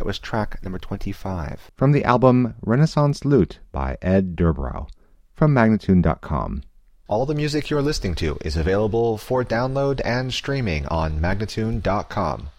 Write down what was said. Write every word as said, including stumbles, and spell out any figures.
was track number twenty-five. From the album Renaissance Lute by Ed Durbrow, from Magnatune dot com. All the music you're listening to is available for download and streaming on Magnatune dot com.